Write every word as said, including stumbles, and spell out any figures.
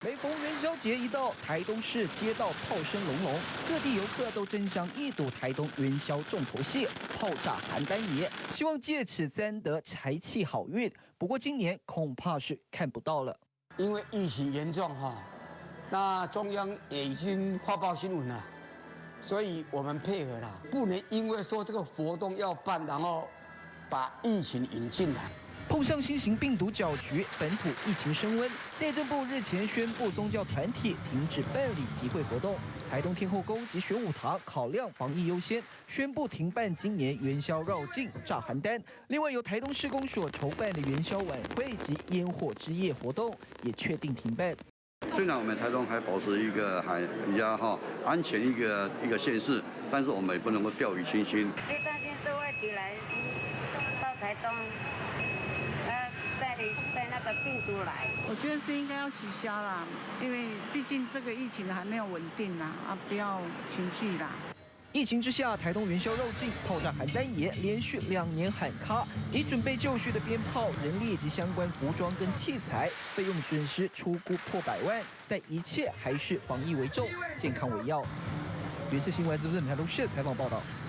每逢元宵节一到，台东市街道炮声隆隆，各地游客都争相一睹台东元宵重头戏——炮炸邯郸爷，希望借此沾得财气好运。不过今年恐怕是看不到了， 因为疫情严重哈，那中央也已经发报新闻了，所以我们配合啦，不能因为说这个活动要办，然后把疫情引进来。 碰上新型病毒搅局，本土疫情升温，内政部日前宣布宗教团体停止办理集会活动。台东天后宫及玄武堂考量防疫优先，宣布停办今年元宵绕境炸邯郸。另外，由台东市公所筹办的元宵晚会及烟火之夜活动也确定停办。 虽然我们台东还保持一个还比较哈安全一个一个县市，但是我们也不能够掉以轻心。 最担心社会局来到台东。 带带那个病毒来， 我觉得是应该要取消啦，因为毕竟这个疫情还没有稳定啦，啊，不要群聚啦。 疫情之下，台东元宵绕境炮炸邯郸爷连续两年喊卡，已准备就绪的鞭炮、人力以及相关服装跟器材，费用损失出估破百万，但一切还是防疫为重，健康为要。原视新闻资深台东市采访报道。